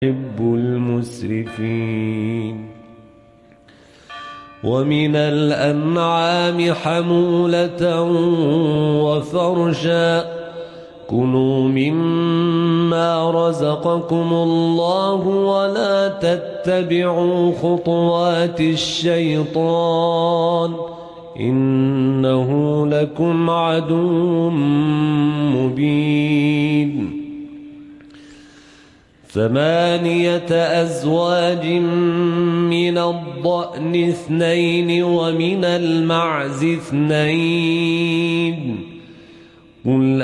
يحب المسرفين. ومن الأنعام حمولة وفرشا كلوا مما رزقكم الله ولا تتبعوا خطوات الشيطان إنه لكم عدو مبين. 8 أزواج من الضأن 2 ومن المعز 2 قل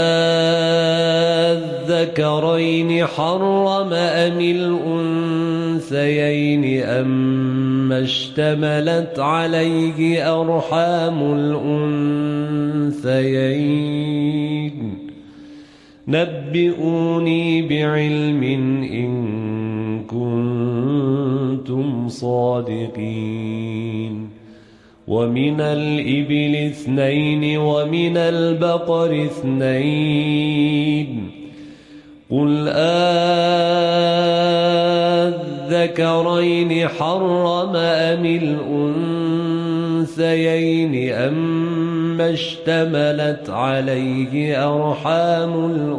أذكرين حرم أم الأنثيين أما اشتملت عليه أرحام الأنثيين نبئوني بعلم إن كنتم صادقين. ومن الإبل 2 ومن البقر 2 قل أذكرين حرم أم الأنثيين أما اشتملت عليه أرحام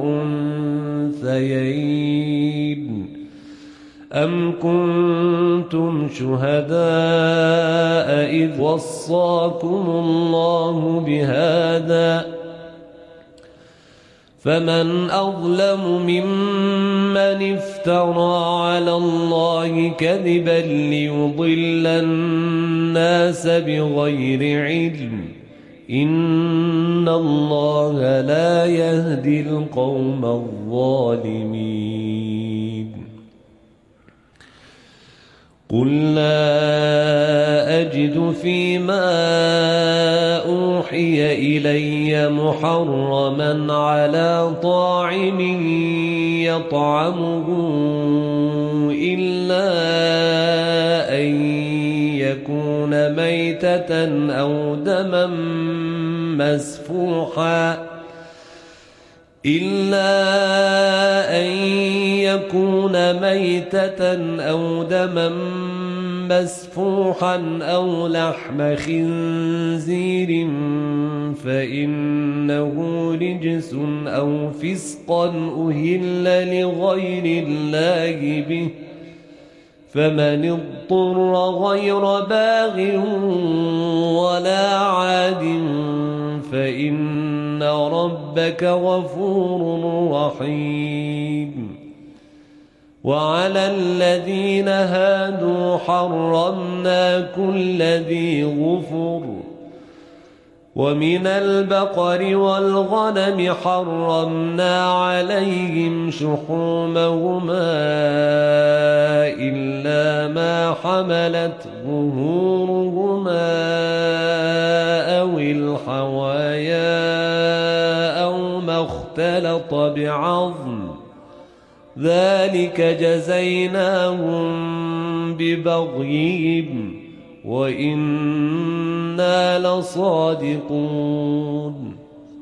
الأنثيين أم كنتم شهداء إذ وصاكم الله بهذا فمن أظلم ممن افترى على الله كذبا ليضل الناس بغير علم إن الله لا يهدي القوم الظالمين. قل لا أجد فيما أوحي إلي محرما على طاعم يطعمه إلا أن يكون ميتة أو دما مسفوحا أو لحم خنزير فإنه رجس أو فسقا أهل لغير الله به فمن اضطر غير باغ ولا عاد فإن ربك غفور رحيم. وعلى الذين هادوا حرمنا كل ذي ظفر ومن البقر والغنم حرمنا عليهم شحومهما إلا ما حملت ظهورهما أو الحوايا أو ما اختلط بعظم ذلك جزيناهم ببغيهم وإنا لصادقون.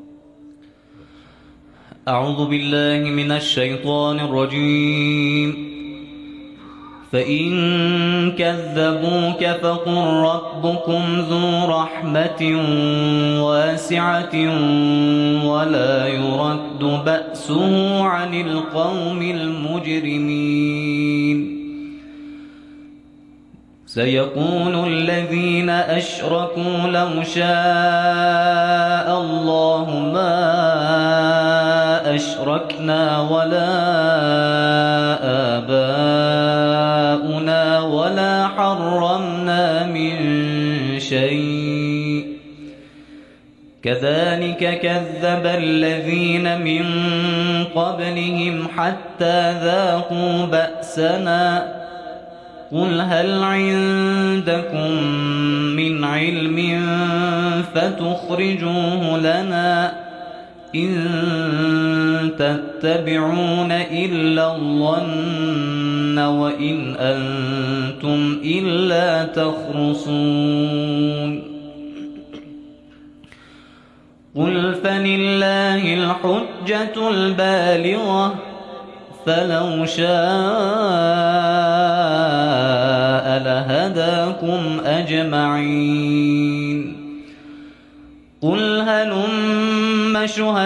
أعوذ بالله من الشيطان الرجيم. فإن كذبوك فقل ربكم ذو رحمة واسعة ولا يرد بأسه عن القوم المجرمين. سيقول الذين أشركوا لو شاء الله ما أشركنا ولا آباؤنا ولا حرمنا من شيء كذلك كذب الذين من قبلهم حتى ذاقوا بأسنا قل هل عندكم من علم فتخرجوه لنا إن تتبعون إلا الظن وإن أنتم إلا تخرصون. قل فلله الحجة البالغة فلو شاء لهداكم أجمعين. قل هلم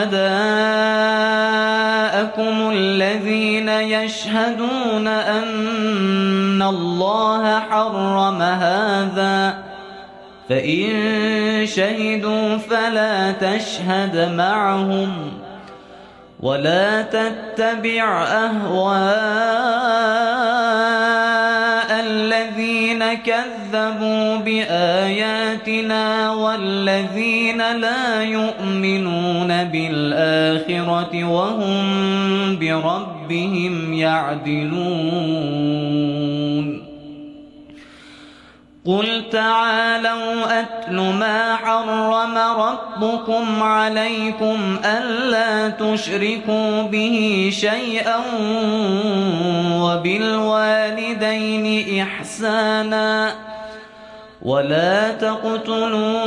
شهداءكم الذين يشهدون أن الله حرم هذا، فإن شهدوا فلا تشهد معهم، ولا تتبع أهواء الذين كذبوا بآياتنا والذين لا يؤمنون بالآخرة وهم بربهم يعدلون. قل تعالوا أتل ما حرم ربكم عليكم ألا تشركوا به شيئا وبالوالدين إحسانا ولا تقتلوا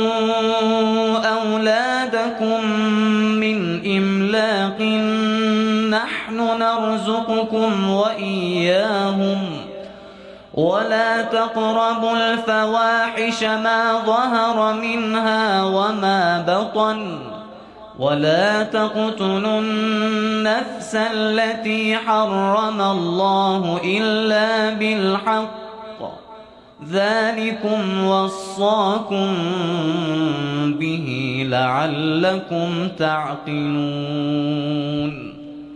أولادكم من إملاق نحن نرزقكم وإياهم ولا تقربوا الفواحش ما ظهر منها وما بطن ولا تقتلوا النفس التي حرم الله إلا بالحق ذلكم وصاكم به لعلكم تعقلون.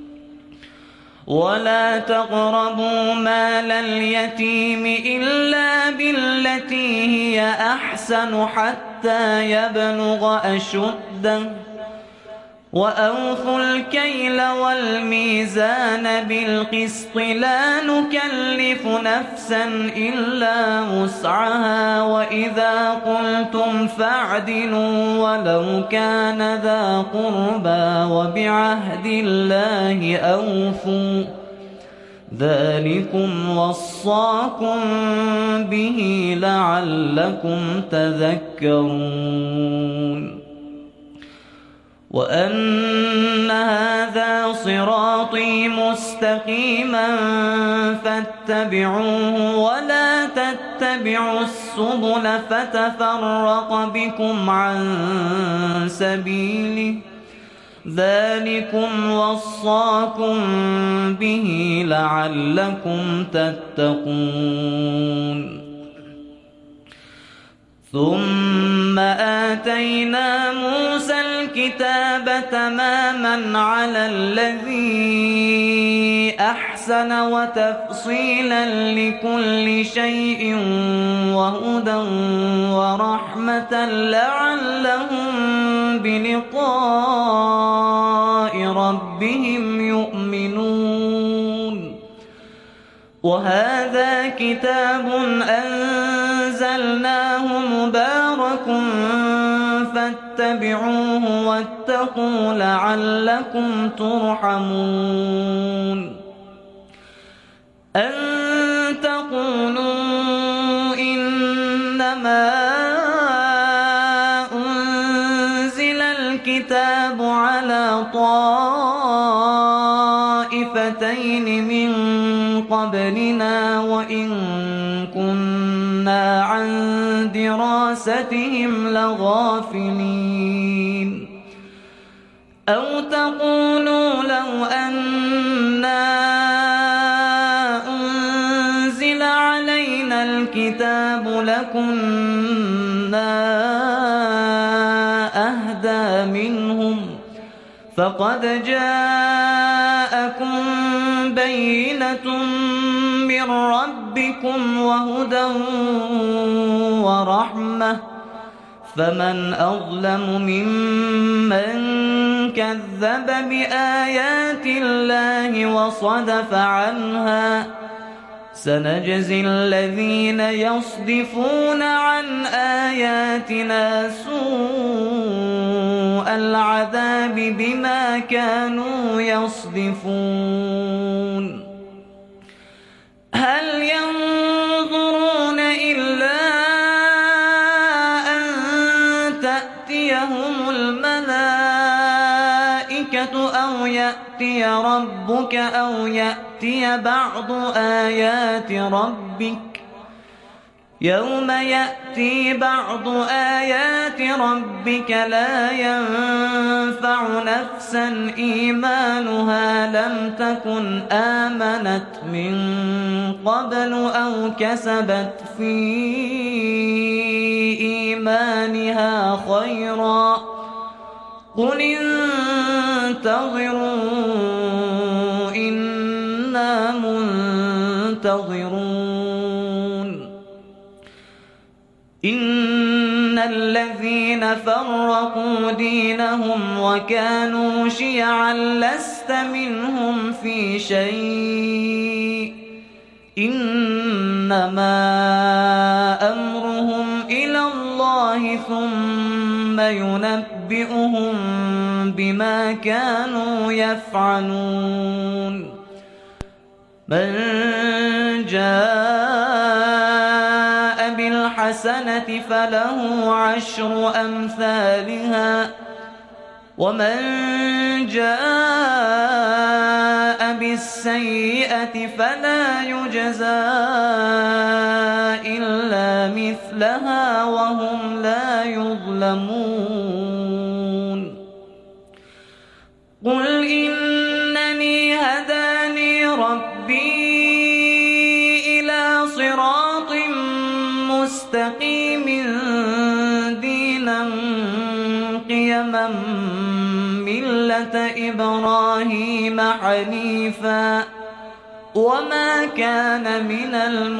ولا تقربوا مال اليتيم إلا بالتي هي أحسن حتى يبلغ أشده وأوفوا الكيل والميزان بالقسط لا نكلف نفسا إلا وسعها وإذا قلتم فاعدلوا ولو كان ذا قربى وبعهد الله أوفوا ذلكم وصاكم به لعلكم تذكرون. وأن هذا صراطي مستقيما فاتبعوه ولا تتبعوا السبل فتفرق بكم عن سبيله ذلكم وصاكم به لعلكم تتقون. ثم آتينا موسى الكتاب تماما على الذي أحسن وتفصيلا لكل شيء وهدى ورحمة لعلهم بلقاء ربهم يؤمنون. وهذا كتاب أنزلناه مبارك فاتبعوه واتقوا لعلكم ترحمون. أن تقولوا إنما أنزل الكتاب على طائفتين من قبلنا وإن كنا عن دراستهم لغافلين. أو تقولوا لو أنا أنزل علينا الكتاب لكنا أهدى منهم فقد جاءكم بينة من ربكم وهدى ورحمة فمن أظلم ممن كذب بآيات الله وصدف عنها سنجزي الذين يصدفون عن آياتنا سوء العذاب بما كانوا يصدفون. هل ينظرون إلا أن تأتيهم الملائكة أو يأتي يأتي ربك أو يأتي بعض آيات ربك يوم يأتي بعض آيات ربك لا ينفع نفسا إيمانها لم تكن آمنت من قبل أو كسبت في إيمانها خيرا قل انتظروا إنا منتظرون إن الذين فرقوا دينهم وكانوا شيعا لست منهم في شيء إنما أمرهم إلى الله ثم ينبئهم بما كانوا يفعلون من جاء بالحسنة فله 10 أمثالها ومن جاء بالسيئة فلا يجزى إلا مثلها وهم لا يظلمون قل إنني هداني ربي إلى صراط مستقيم دينا قيما ملة إبراهيم حنيفا وما كان من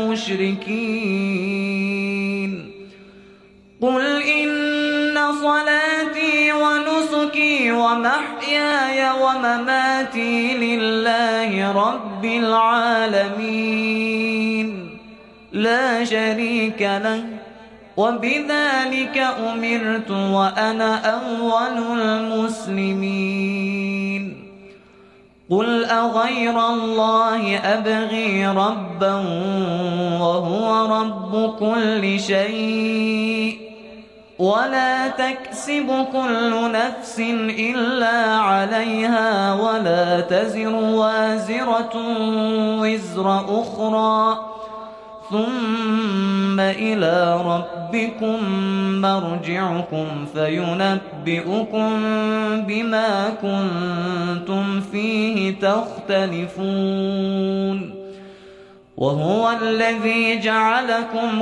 المشركين قل إن صلاتي ونسكي ومحياي ومماتي لله رب العالمين لا شريك له وبذلك أمرت وأنا أول المسلمين قل أغير الله أبغي ربا وهو رب كل شيء ولا تكسب كل نفس إلا عليها ولا تزر وازرة وزر أخرى ثم إلى ربكم مرجعكم فينبئكم بما كنتم فيه تختلفون وهو الذي جعلكم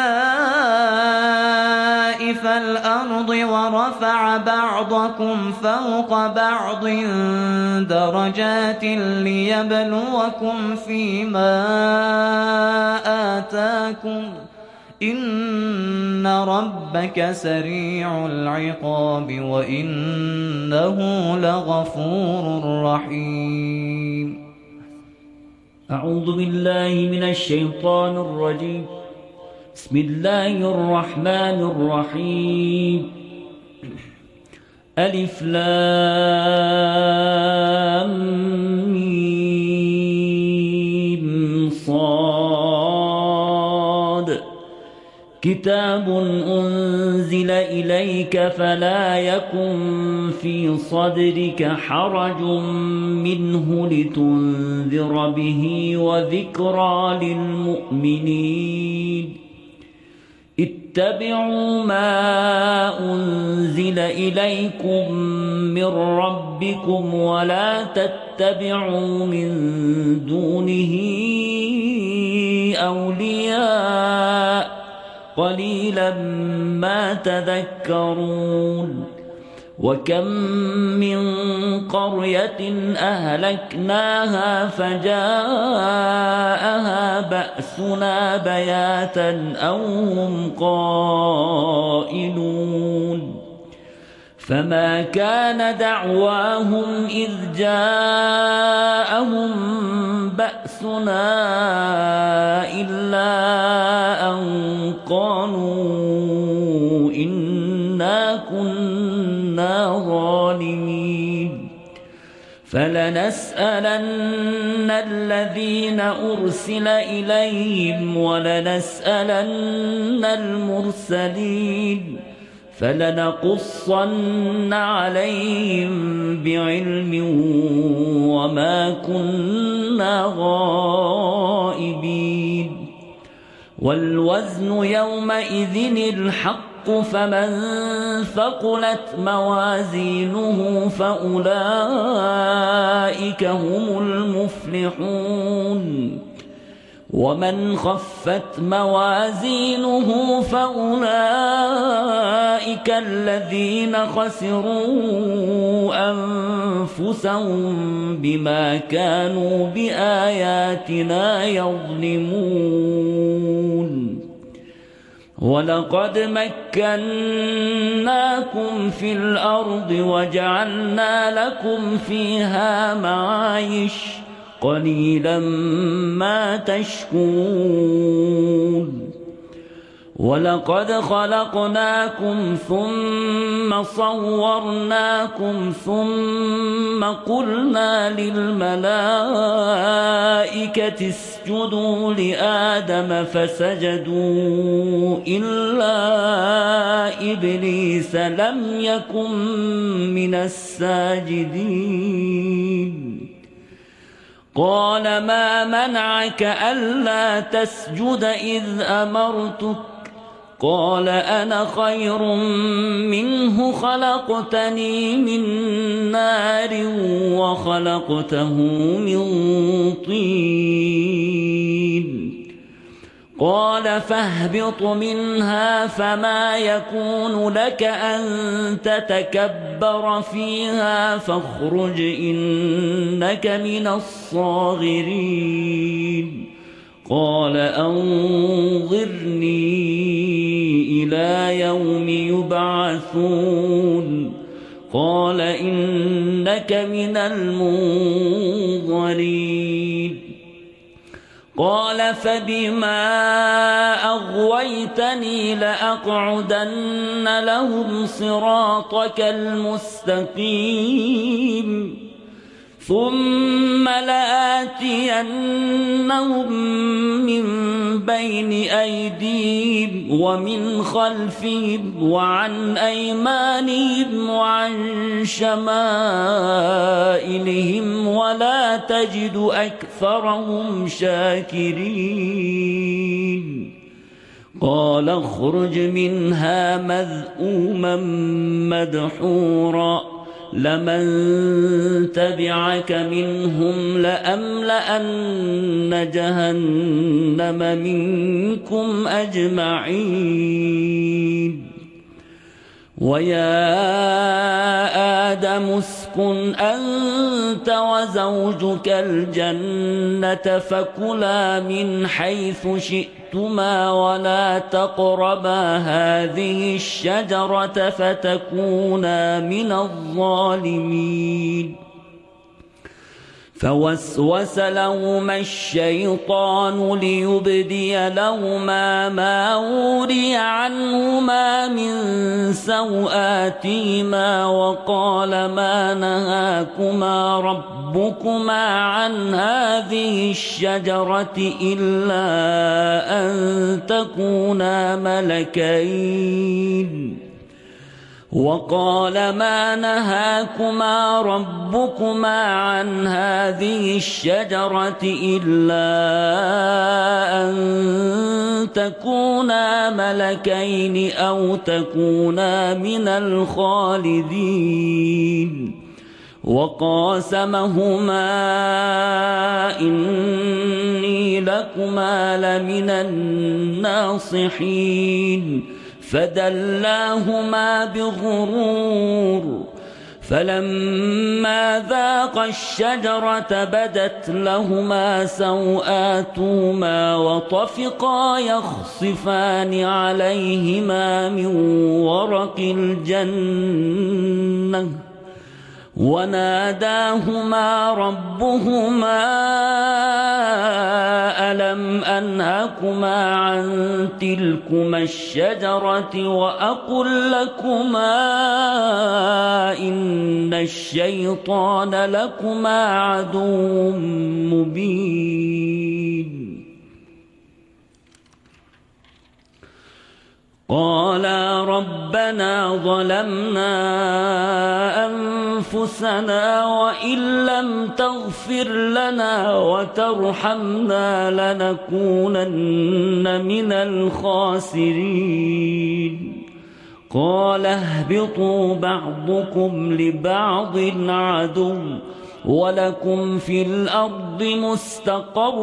خلائف الأرض ورفع بعضكم فوق بعض درجات ليبلوكم فيما آتاكم إن ربك سريع العقاب وإنه لغفور رحيم. أعوذ بالله من الشيطان الرجيم. بسم الله الرحمن الرحيم. ألف لام ميم صاد كتاب أنزل إليك فلا يكن في صدرك حرج منه لتنذر به وذكرى للمؤمنين اتبعوا ما أنزل إليكم من ربكم ولا تتبعوا من دونه أولياء قليلا ما تذكرون وكم من قرية أهلكناها فجاءها بأسنا بياتا أو هم قائلون فما كان دعواهم إذ جاءهم بأسنا إلا أن قالوا إنا كنا ظالمين فلنسألن الذين أرسل إليهم ولنسألن المرسلين فلنقصن عليهم بعلم وما كنا غائبين والوزن يومئذ الحق فمن ثقلت موازينه فأولئك هم المفلحون ومن خفت موازينه فأولئك الذين خسروا أنفسهم بما كانوا بآياتنا يظلمون ولقد مكناكم في الأرض وجعلنا لكم فيها معايش قليلا ما تشكرون ولقد خلقناكم ثم صورناكم ثم قلنا للملائكة اسجدوا لآدم فسجدوا إلا إبليس لم يكن من الساجدين قال ما منعك ألا تسجد إذ أمرتك قال أنا خير منه خلقتني من نار وخلقته من طين قال فاهبط منها فما يكون لك أن تتكبر فيها فاخرج إنك من الصاغرين قال أنظرني إلى يوم يبعثون قال إنك من المنظرين قال فبما أغويتني لأقعدن لهم صراطك المستقيم ثم لآتينهم من بين أيديهم ومن خلفهم وعن أيمانهم وعن شمائلهم ولا تجد أكثرهم شاكرين قال اخرج منها مذءوما مدحورا لمن تبعك منهم لأملأن جهنم منكم أجمعين ويا آدم اسكن أنت وزوجك الجنة فكلا من حيث شئتما ولا تقربا هذه الشجرة فتكونا من الظالمين فوسوس لهما الشيطان ليبدي لهما ما وري عنهما من سوآتهما وقال ما نهاكما ربكما عن هذه الشجرة إلا أن تكونا ملكين وقال ما نهاكما ربكما عن هذه الشجرة إلا أن تكونا ملكين أو تكونا من الخالدين وقاسمهما إني لكما لمن الناصحين فدلاهما بغرور فلما ذاقا الشجرة بدت لهما سوآتهما وطفقا يخصفان عليهما من ورق الجنة وناداهما ربهما ألم أنهكما عن تلكما الشجرة وأقل لكما إن الشيطان لكما عدو مبين قالا ربنا ظلمنا أنفسنا وإن لم تغفر لنا وترحمنا لنكونن من الخاسرين قال اهبطوا بعضكم لبعض عدو ولكم في الأرض مستقر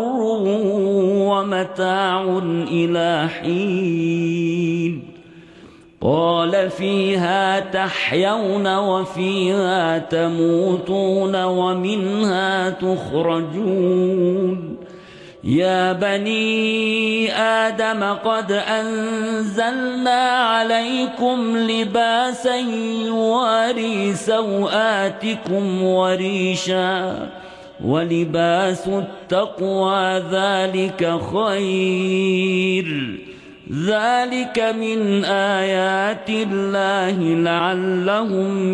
ومتاع إلى حين قال فيها تحيون وفيها تموتون ومنها تخرجون يا بني آدم قد أنزلنا عليكم لباسا يواري سوآتكم وريشا ولباس التقوى ذلك خير ذلك من آيات الله لعلهم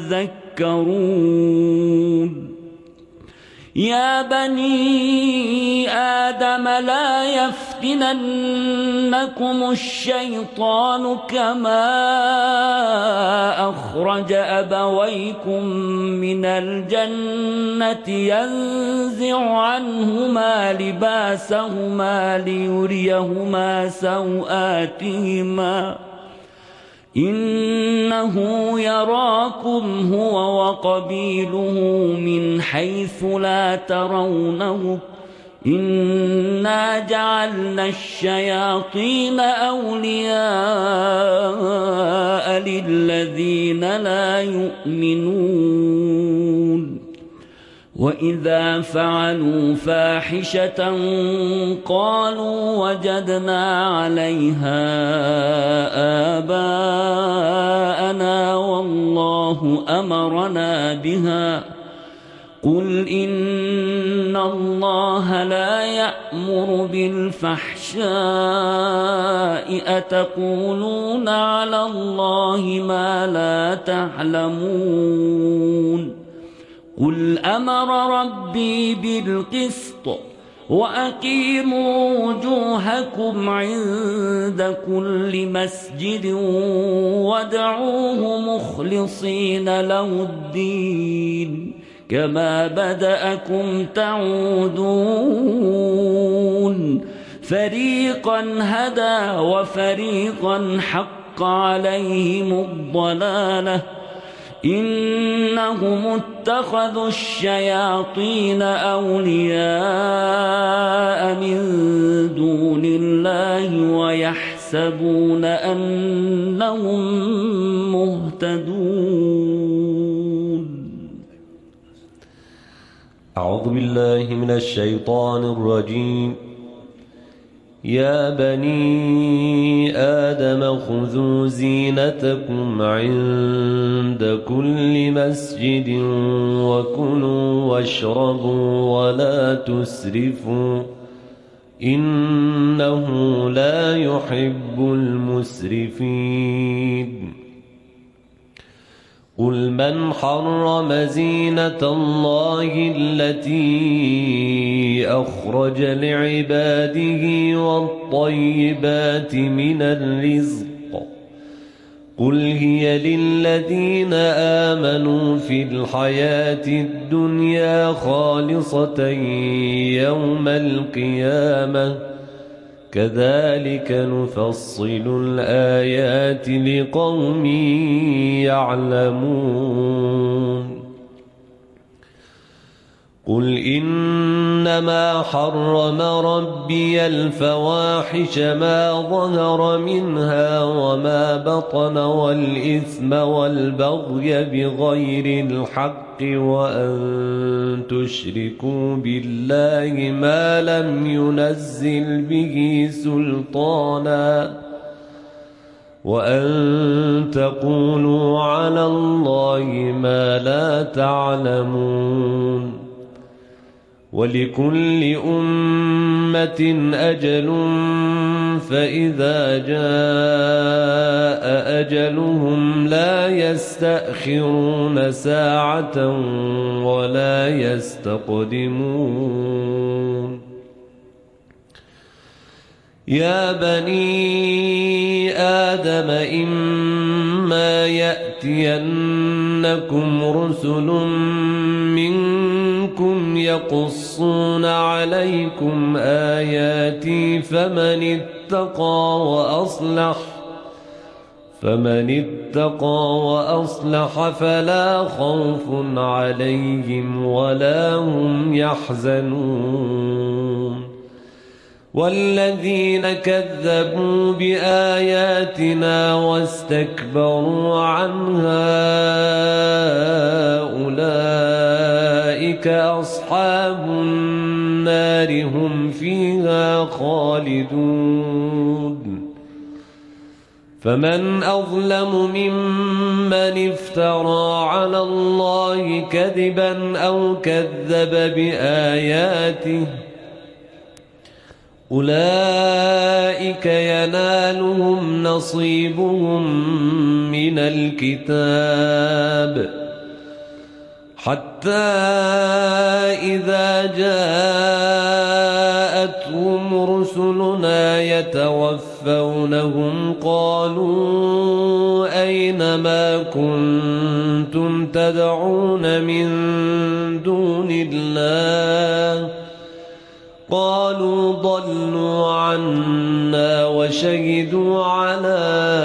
يذكرون يا بني آدم لا يفتننكم الشيطان كما أخرج أبويكم من الجنة ينزع عنهما لباسهما ليريهما سوآتهما إنه يراكم هو وقبيله من حيث لا ترونه إنا جعلنا الشياطين أولياء للذين لا يؤمنون وإذا فعلوا فاحشة قالوا وجدنا عليها آباءنا والله أمرنا بها قل إن الله لا يأمر بالفحشاء أتقولون على الله ما لا تعلمون قل أمر ربي بالقسط وأقيموا وجوهكم عند كل مسجد وادعوه مخلصين له الدين كما بدأكم تعودون فريقا هدى وفريقا حق عليهم الضلالة إنهم اتخذوا الشياطين أولياء من دون الله ويحسبون أنهم مهتدون. أعوذ بالله من الشيطان الرجيم. يا بني آدم خذوا زينتكم عند كل مسجد وكلوا واشربوا ولا تسرفوا إنه لا يحب المسرفين. قل من حرم زينة الله التي أخرج لعباده والطيبات من الرزق قل هي للذين آمنوا في الحياة الدنيا خالصة يوم القيامة كذلك نفصل الآيات لقوم يعلمون. قل إنما حرم ربي الفواحش ما ظهر منها وما بطن والإثم والبغي بغير الحق وأن تشركوا بالله ما لم ينزل به سلطانا وأن تقولوا على الله ما لا تعلمون. ولكل أمة أجل فإذا جاء أجلهم لا يستأخرون ساعة ولا يستقدمون. يا بني آدم إما يأتينكم رسل منكم يقصون عليكم آياتي فمن اتقى وأصلح فلا خوف عليهم ولا هم يحزنون والذين كذبوا بآياتنا واستكبروا عنها أولئك أصحاب النار هم فيها خالدون فمن أظلم ممن افترى على الله كذبا أو كذب بآياته أولئك ينالهم نصيبهم من الكتاب حتى إذا جاءتهم رسلنا يتوفونهم قالوا أين ما كنتم تدعون من دون الله قالوا ضلوا عنا وشهدوا على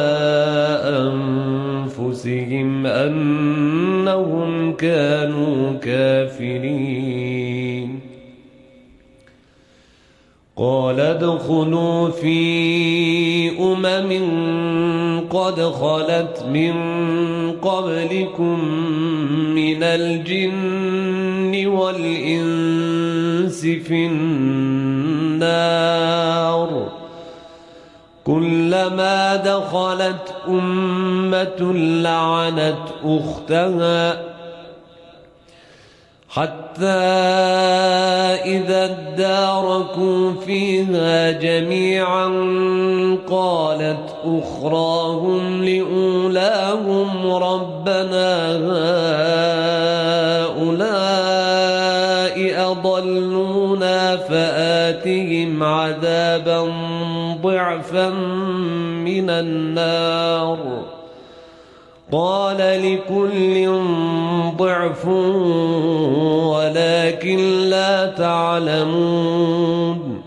أنفسهم أنهم كانوا كافرين قال ادخلوا في قد خلت من قبلكم من الجن والإنس في النار كلما دخلت أمة لعنت أختها حتى إذا اداركوا فيها جميعا قالت أخراهم لأولاهم ربنا هؤلاء أضلونا فآتهم عذابا ضعفا من النار قال لكل ضعف ولكن لا تعلمون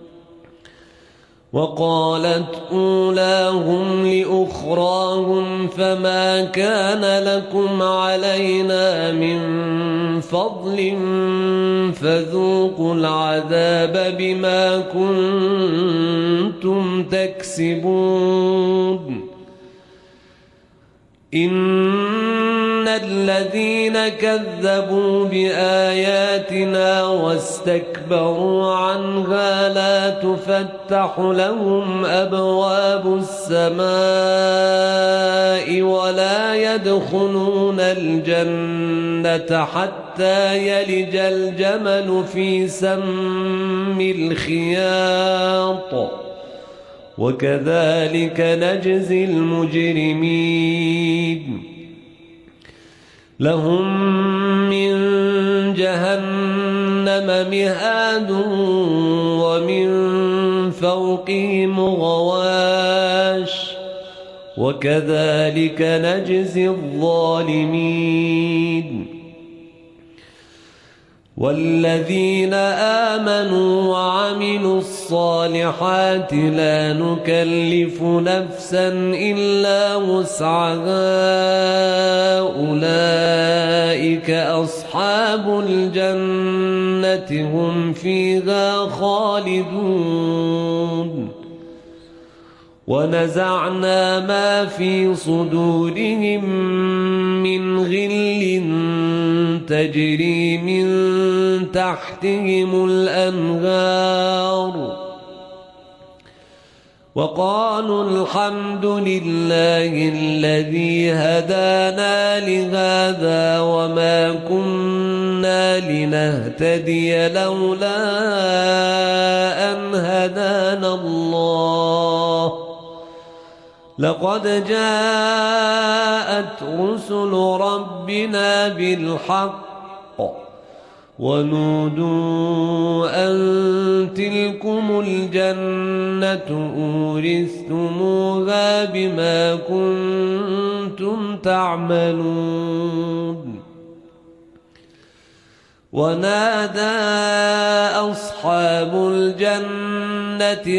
وقالت أولاهم لأخراهم فما كان لكم علينا من فضل فذوقوا العذاب بما كنتم تكسبون إن الذين كذبوا بآياتنا واستكبروا عنها لا تفتح لهم أبواب السماء ولا يدخلون الجنة حتى يلج الجمل في سم الخياط وكذلك نجزي المجرمين لهم من جهنم مهاد ومن فوقهم غواش وكذلك نجزي الظالمين والذين آمنوا وعملوا الصالحات لا نكلف نفسا إلا وسعها أولئك أصحاب الجنة هم فيها خالدون ونزعنا ما في صدورهم من غل تجري من تحتهم الأنهار وقالوا الحمد لله الذي هدانا لهذا وما كنا لنهتدي لولا أن هدانا الله لقد جاءت رسل ربنا بالحق ونودوا أن تلكم الجنة أورثتموها بما كنتم تعملون ونادى أصحاب الجنة